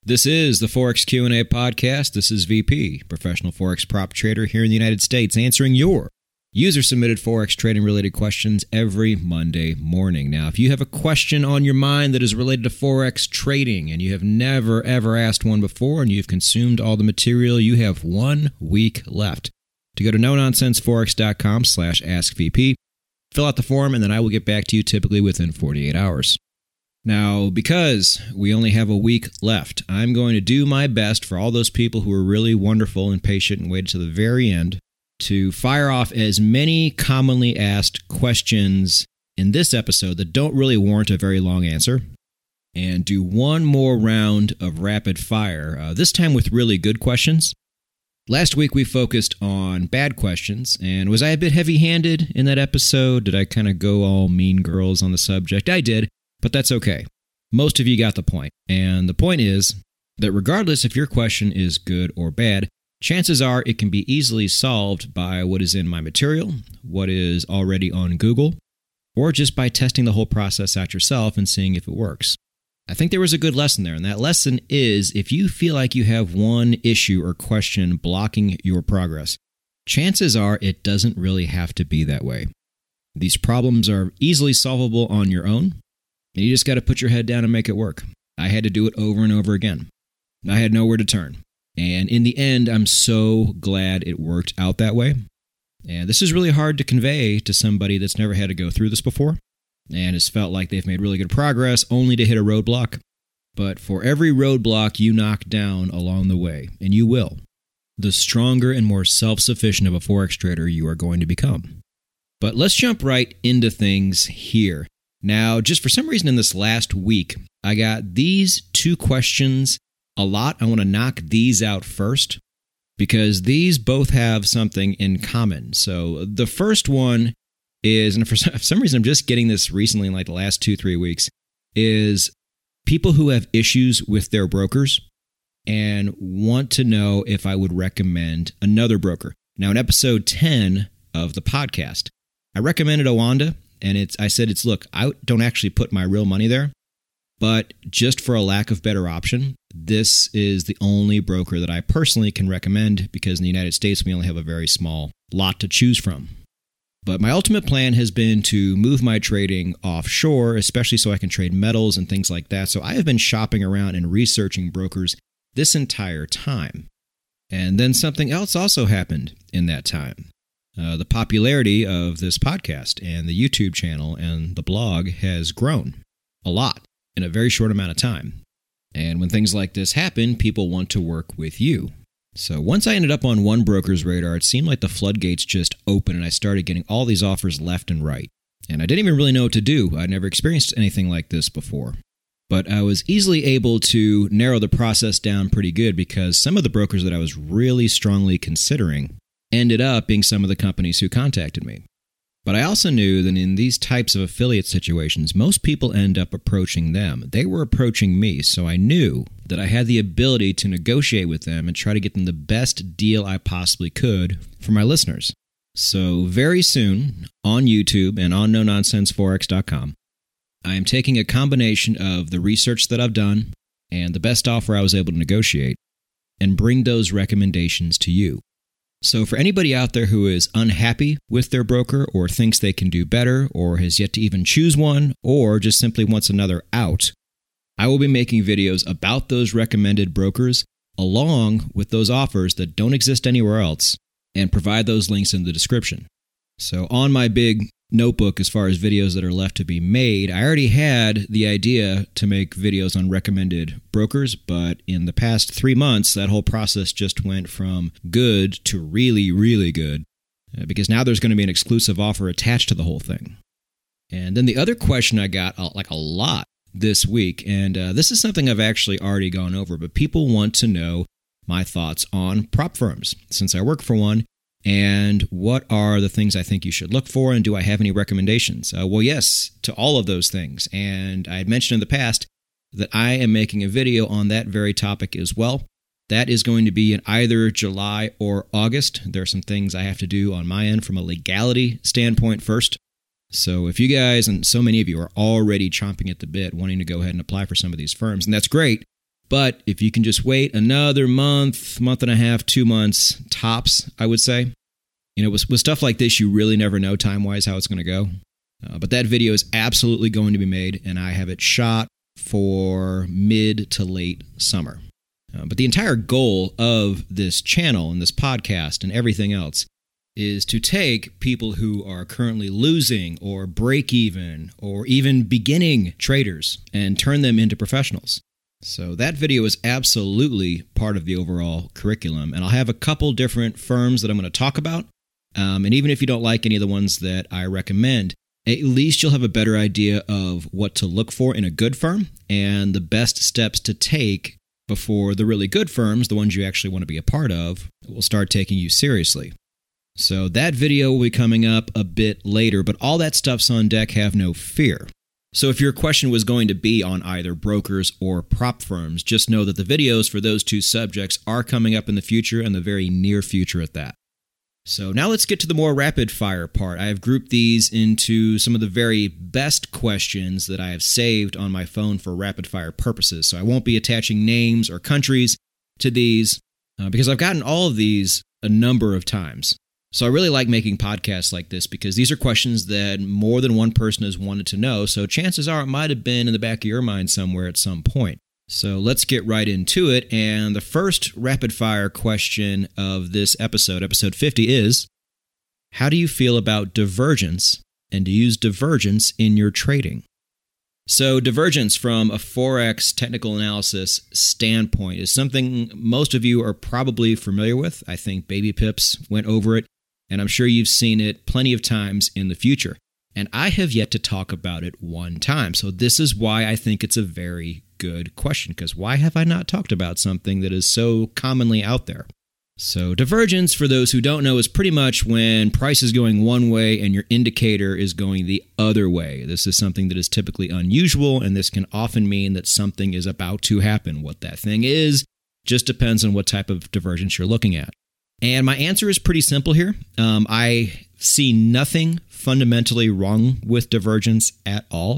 This is the Forex Q&A podcast. This is VP, professional Forex prop trader here in the United States, answering your user-submitted Forex trading-related questions every Monday morning. Now, if you have a question on your mind that is related to Forex trading and you have never, ever asked one before and you've consumed all the material, you have 1 week left to go to nononsenseforex.com/askvp, fill out the form, and then I will get back to you typically within 48 hours. Now, because we only have a week left, I'm going to do my best for all those people who are really wonderful and patient and waited to the very end to fire off as many commonly asked questions in this episode that don't really warrant a very long answer, and do one more round of rapid fire, this time with really good questions. Last week we focused on bad questions, and was I a bit heavy-handed in that episode? Did I kind of go all mean girls on the subject? I did. But that's okay. Most of you got the point. And the point is that regardless if your question is good or bad, chances are it can be easily solved by what is in my material, what is already on Google, or just by testing the whole process out yourself and seeing if it works. I think there was a good lesson there, and that lesson is if you feel like you have one issue or question blocking your progress, chances are it doesn't really have to be that way. These problems are easily solvable on your own. And you just got to put your head down and make it work. I had to do it over and over again. I had nowhere to turn. And in the end, I'm so glad it worked out that way. And this is really hard to convey to somebody that's never had to go through this before and has felt like they've made really good progress only to hit a roadblock. But for every roadblock you knock down along the way, and you will, the stronger and more self-sufficient of a Forex trader you are going to become. But let's jump right into things here. Now, just for some reason in this last week, I got these two questions a lot. I want to knock these out first because these both have something in common. So the first one is, and for some reason I'm just getting this recently in like the last 2-3 weeks, is people who have issues with their brokers and want to know if I would recommend another broker. Now, in episode 10 of the podcast, I recommended Oanda. And I said, look, I don't actually put my real money there, but just for a lack of better option, this is the only broker that I personally can recommend because in the United States, we only have a very small lot to choose from. But my ultimate plan has been to move my trading offshore, especially so I can trade metals and things like that. So I have been shopping around and researching brokers this entire time. And then something else also happened in that time. The popularity of this podcast and the YouTube channel and the blog has grown a lot in a very short amount of time. And when things like this happen, people want to work with you. So once I ended up on one broker's radar, it seemed like the floodgates just opened and I started getting all these offers left and right. And I didn't even really know what to do. I'd never experienced anything like this before. But I was easily able to narrow the process down pretty good because some of the brokers that I was really strongly considering ended up being some of the companies who contacted me. But I also knew that in these types of affiliate situations, most people end up approaching them. They were approaching me, so I knew that I had the ability to negotiate with them and try to get them the best deal I possibly could for my listeners. So very soon, on YouTube and on nononsenseforex.com, I am taking a combination of the research that I've done and the best offer I was able to negotiate and bring those recommendations to you. So for anybody out there who is unhappy with their broker or thinks they can do better or has yet to even choose one or just simply wants another out, I will be making videos about those recommended brokers along with those offers that don't exist anywhere else and provide those links in the description. So on my big notebook as far as videos that are left to be made, I already had the idea to make videos on recommended brokers, but in the past 3 months, that whole process just went from good to really, really good, because now there's going to be an exclusive offer attached to the whole thing. And then the other question I got like a lot this week, and this is something I've actually already gone over, but people want to know my thoughts on prop firms, since I work for one. And what are the things I think you should look for, and do I have any recommendations? Well, yes, to all of those things. And I had mentioned in the past that I am making a video on that very topic as well. That is going to be in either July or August. There are some things I have to do on my end from a legality standpoint first. So if you guys, and so many of you, are already chomping at the bit wanting to go ahead and apply for some of these firms, and that's great, But if you can just wait another month, month and a half, 2 months, tops, I would say. With stuff like this, you really never know time-wise how it's going to go. But that video is absolutely going to be made, and I have it shot for mid to late summer. But the entire goal of this channel and this podcast and everything else is to take people who are currently losing or break even or even beginning traders and turn them into professionals. So that video is absolutely part of the overall curriculum. And I'll have a couple different firms that I'm going to talk about. And even if you don't like any of the ones that I recommend, at least you'll have a better idea of what to look for in a good firm and the best steps to take before the really good firms, the ones you actually want to be a part of, will start taking you seriously. So that video will be coming up a bit later, but all that stuff's on deck, have no fear. So if your question was going to be on either brokers or prop firms, just know that the videos for those two subjects are coming up in the future and the very near future at that. So now let's get to the more rapid fire part. I have grouped these into some of the very best questions that I have saved on my phone for rapid fire purposes. So I won't be attaching names or countries to these because I've gotten all of these a number of times. So I really like making podcasts like this because these are questions that more than one person has wanted to know. So chances are it might have been in the back of your mind somewhere at some point. So let's get right into it. And the first rapid fire question of this episode 50, is, how do you feel about divergence and to use divergence in your trading? So divergence from a Forex technical analysis standpoint is something most of you are probably familiar with. I think Baby Pips went over it, and I'm sure you've seen it plenty of times in the future. And I have yet to talk about it one time. So this is why I think it's a very good question, because why have I not talked about something that is so commonly out there? So divergence, for those who don't know, is pretty much when price is going one way and your indicator is going the other way. This is something that is typically unusual, and this can often mean that something is about to happen. What that thing is just depends on what type of divergence you're looking at. And my answer is pretty simple here. I see nothing fundamentally wrong with divergence at all.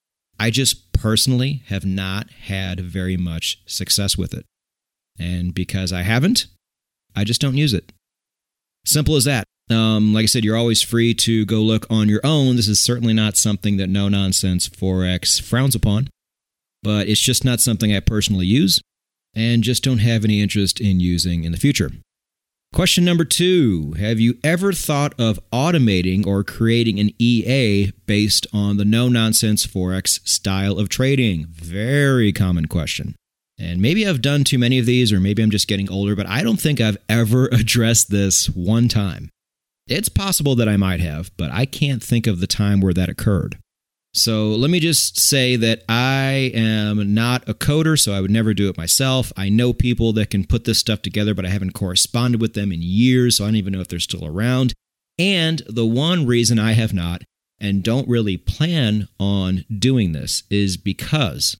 I just personally have not had very much success with it. And because I haven't, I just don't use it. Simple as that. Like I said, you're always free to go look on your own. This is certainly not something that No Nonsense Forex frowns upon, but it's just not something I personally use and just don't have any interest in using in the future. Question number 2, have you ever thought of automating or creating an EA based on the No Nonsense Forex style of trading? Very common question. And maybe I've done too many of these, or maybe I'm just getting older, but I don't think I've ever addressed this one time. It's possible that I might have, but I can't think of the time where that occurred. So let me just say that I am not a coder, so I would never do it myself. I know people that can put this stuff together, but I haven't corresponded with them in years, so I don't even know if they're still around. And the one reason I have not and don't really plan on doing this is because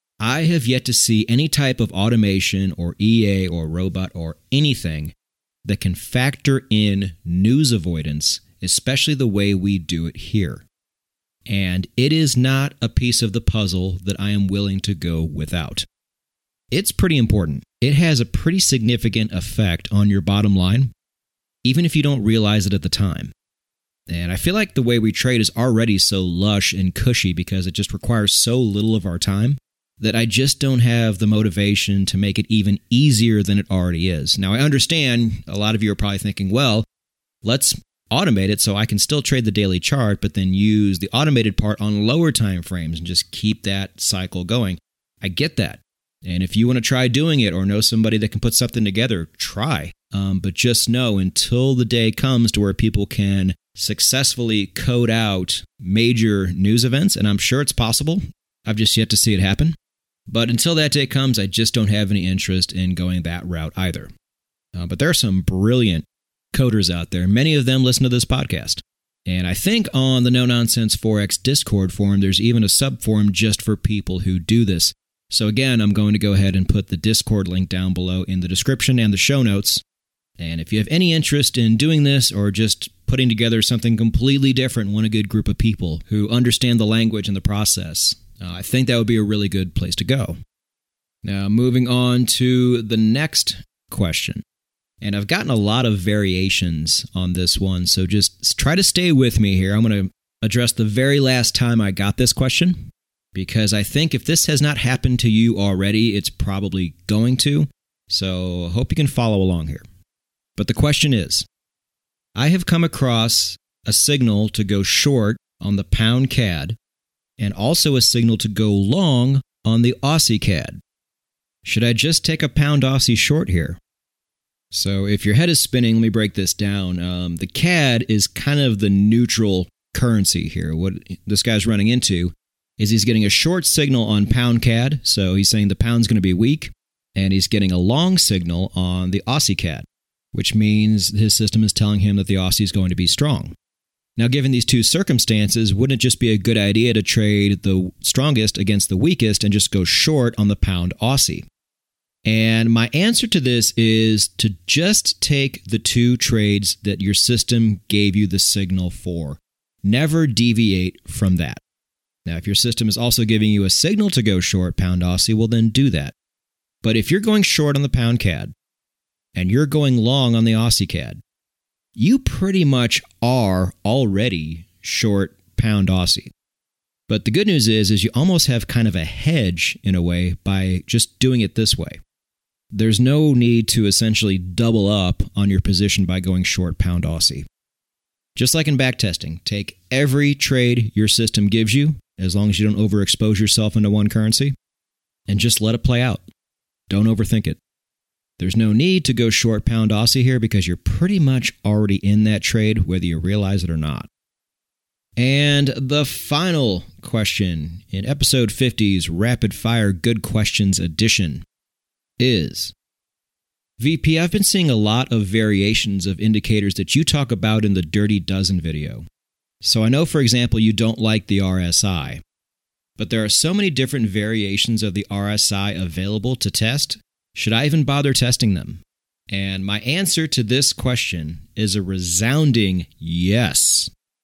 I have yet to see any type of automation or EA or robot or anything that can factor in news avoidance, especially the way we do it here. And it is not a piece of the puzzle that I am willing to go without. It's pretty important. It has a pretty significant effect on your bottom line, even if you don't realize it at the time. And I feel like the way we trade is already so lush and cushy because it just requires so little of our time that I just don't have the motivation to make it even easier than it already is. Now, I understand a lot of you are probably thinking, well, let's automate it so I can still trade the daily chart, but then use the automated part on lower time frames and just keep that cycle going. I get that. And if you want to try doing it or know somebody that can put something together, try. But just know until the day comes to where people can successfully code out major news events, and I'm sure it's possible. I've just yet to see it happen. But until that day comes, I just don't have any interest in going that route either. But there are some brilliant coders out there. Many of them listen to this podcast. And I think on the No Nonsense Forex Discord forum, there's even a subforum just for people who do this. So again, I'm going to go ahead and put the Discord link down below in the description and the show notes. And if you have any interest in doing this or just putting together something completely different, want a good group of people who understand the language and the process, I think that would be a really good place to go. Now, moving on to the next question. And I've gotten a lot of variations on this one, so just try to stay with me here. I'm going to address the very last time I got this question, because I think if this has not happened to you already, it's probably going to. So I hope you can follow along here. But the question is, I have come across a signal to go short on the pound CAD and also a signal to go long on the Aussie CAD. Should I just take a pound Aussie short here? So if your head is spinning, let me break this down. The CAD is kind of the neutral currency here. What this guy's running into is he's getting a short signal on pound CAD, so he's saying the pound's going to be weak, and he's getting a long signal on the Aussie CAD, which means his system is telling him that the Aussie is going to be strong. Now, given these two circumstances, wouldn't it just be a good idea to trade the strongest against the weakest and just go short on the pound Aussie? And my answer to this is to just take the two trades that your system gave you the signal for. Never deviate from that. Now, if your system is also giving you a signal to go short pound Aussie, well, then do that. But if you're going short on the pound CAD and you're going long on the Aussie CAD, you pretty much are already short pound Aussie. But the good news is you almost have kind of a hedge in a way by just doing it this way. There's no need to essentially double up on your position by going short pound Aussie. Just like in backtesting, take every trade your system gives you, as long as you don't overexpose yourself into one currency, and just let it play out. Don't overthink it. There's no need to go short pound Aussie here because you're pretty much already in that trade, whether you realize it or not. And the final question in episode 50's Rapid Fire Good Questions edition is, VP, I've been seeing a lot of variations of indicators that you talk about in the Dirty Dozen video. So I know, for example, you don't like the RSI, but there are so many different variations of the RSI available to test. Should I even bother testing them? And my answer to this question is a resounding yes.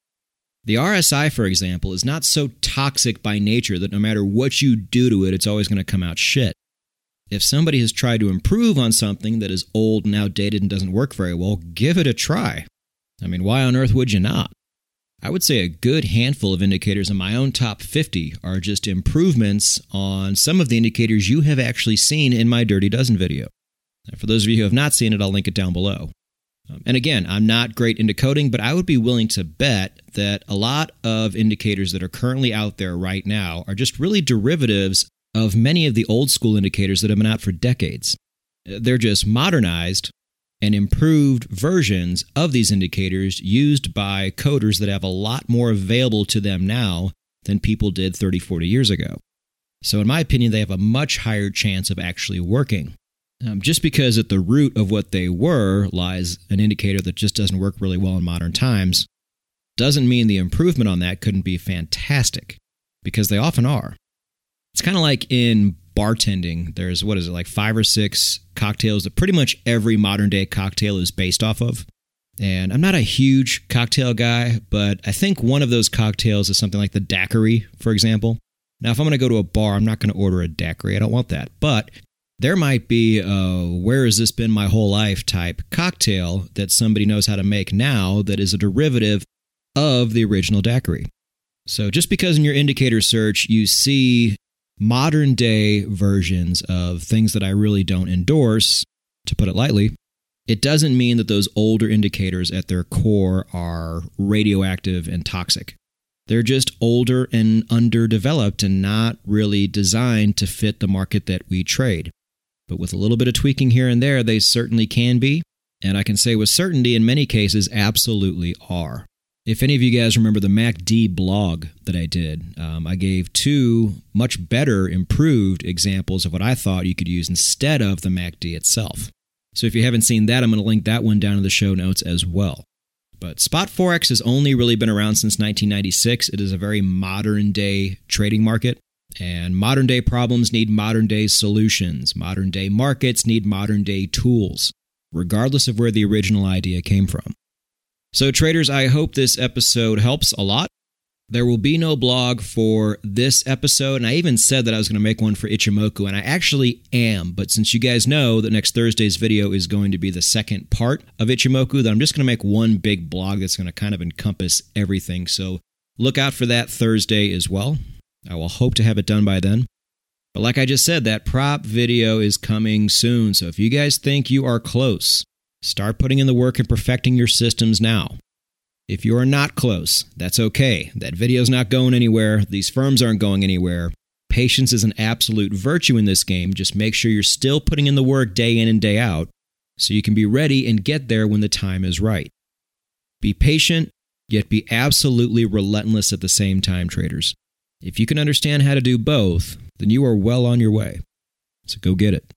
The RSI, for example, is not so toxic by nature that no matter what you do to it, it's always going to come out shit. If somebody has tried to improve on something that is old and outdated and doesn't work very well, give it a try. I mean, why on earth would you not? I would say a good handful of indicators in my own top 50 are just improvements on some of the indicators you have actually seen in my Dirty Dozen video. And for those of you who have not seen it, I'll link it down below. And again, I'm not great into coding, but I would be willing to bet that a lot of indicators that are currently out there right now are just really derivatives of many of the old school indicators that have been out for decades. They're just modernized and improved versions of these indicators used by coders that have a lot more available to them now than people did 30, 40 years ago. So in my opinion, they have a much higher chance of actually working. Just because at the root of what they were lies an indicator that just doesn't work really well in modern times, doesn't mean the improvement on that couldn't be fantastic, because they often are. It's kind of like in bartending. There's, 5 or 6 cocktails that pretty much every modern day cocktail is based off of. And I'm not a huge cocktail guy, but I think one of those cocktails is something like the daiquiri, for example. Now, if I'm going to go to a bar, I'm not going to order a daiquiri. I don't want that. But there might be a where has this been my whole life type cocktail that somebody knows how to make now that is a derivative of the original daiquiri. So just because in your indicator search you see modern day versions of things that I really don't endorse, to put it lightly, it doesn't mean that those older indicators at their core are radioactive and toxic. They're just older and underdeveloped and not really designed to fit the market that we trade. But with a little bit of tweaking here and there, they certainly can be, and I can say with certainty in many cases absolutely are. If any of you guys remember the MACD blog that I did, I gave 2 much better improved examples of what I thought you could use instead of the MACD itself. So if you haven't seen that, I'm going to link that one down in the show notes as well. But Spot Forex has only really been around since 1996. It is a very modern day trading market, and modern day problems need modern day solutions. Modern day markets need modern day tools, regardless of where the original idea came from. So traders, I hope this episode helps a lot. There will be no blog for this episode, and I even said that I was going to make one for Ichimoku, and I actually am, but since you guys know that next Thursday's video is going to be the second part of Ichimoku, then I'm just going to make one big blog that's going to kind of encompass everything, so look out for that Thursday as well. I will hope to have it done by then. But like I just said, that prop video is coming soon, so if you guys think you are close, start putting in the work and perfecting your systems now. If you are not close, that's okay. That video's not going anywhere. These firms aren't going anywhere. Patience is an absolute virtue in this game. Just make sure you're still putting in the work day in and day out so you can be ready and get there when the time is right. Be patient, yet be absolutely relentless at the same time, traders. If you can understand how to do both, then you are well on your way. So go get it.